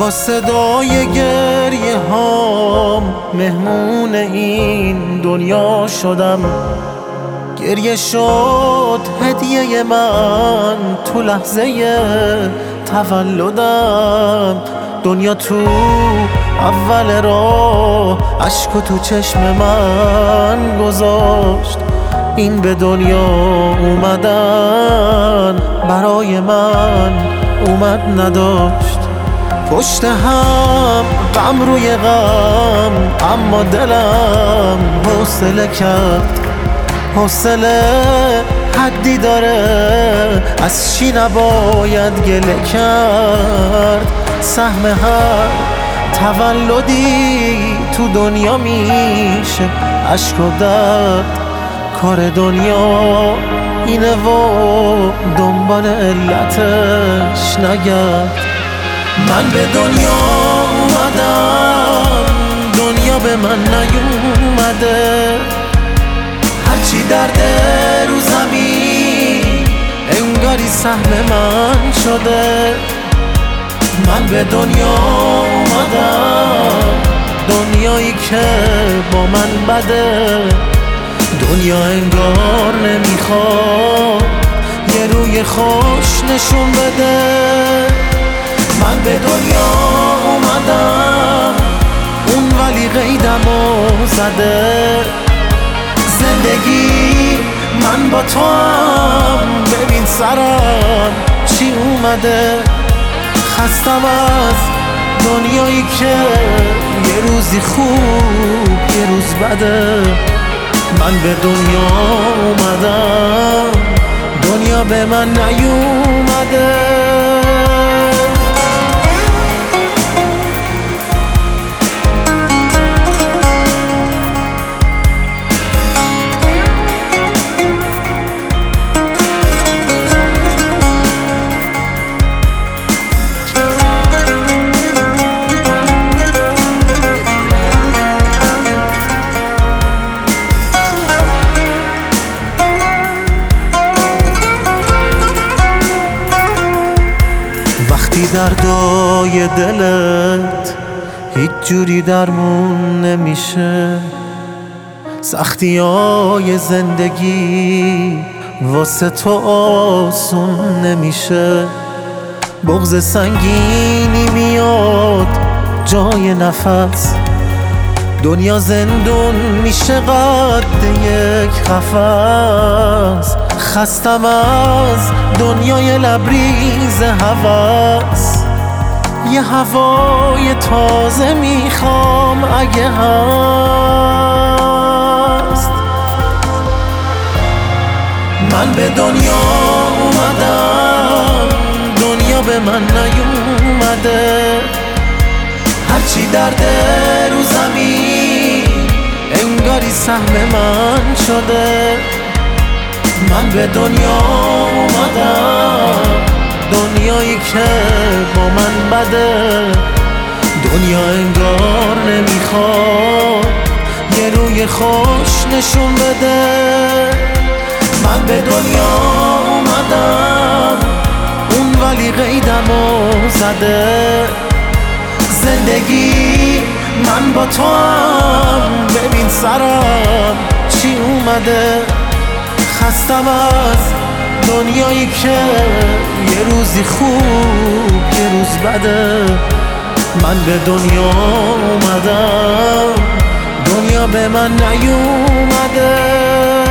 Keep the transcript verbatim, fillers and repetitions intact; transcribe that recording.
با صدای گریه هام مهمون این دنیا شدم. گریه شد هدیه من تو لحظه تولدم. دنیا تو اول راه اشکو تو چشم من گذاشت. این به دنیا اومدن برای من اومد نداشت. پشت هم غم روی غم، اما دلم حوصله کرد. حوصله حدی داره، از چی نباید گله کرد. سهم هر تولدی تو دنیا میشه اشک و درد. کار دنیا اینه و دنبال علتش نگرد. من به دنیا اومدم، دنیا به من نیومده. هرچی درده رو زمین انگاری سهم من شده. من به دنیا اومدم، دنیایی که با من بده. دنیا انگار نمیخواد یه روی خوش نشون بده. من به دنیا اومدم، اون ولی قیدمو زده. زندگی من با تو هم، ببین سرم چی اومده. خستم از دنیایی که یه روزی خوب یه روز بده. من به دنیا اومدم، دنیا به من نیومده. وقتی دردای دلت هیچ جوری درمون نمیشه، سختی های زندگی واسه تو آسون نمیشه. بغض سنگینی میاد جای نفس، دنیا زندون میشه قد یک قفس. خستم از دنیای لبریز هوس، یه هوای تازه میخوام اگه هست. من به دنیا اومدم، دنیا به من نیومده. هرچی درده رو زمین انگاری سهم من شده. من به دنیا اومدم، دنیایی که با من بده. دنیا انگار نمیخواد یه روی خوش نشون بده. من به دنیا اومدم، اون ولی قیدمو زده. زندگی من با تو هم، ببین سرم چی اومده. خستم از دنیایی که یه روزی خوب یه روز بده. من به دنیا اومدم، دنیا به من نیومده.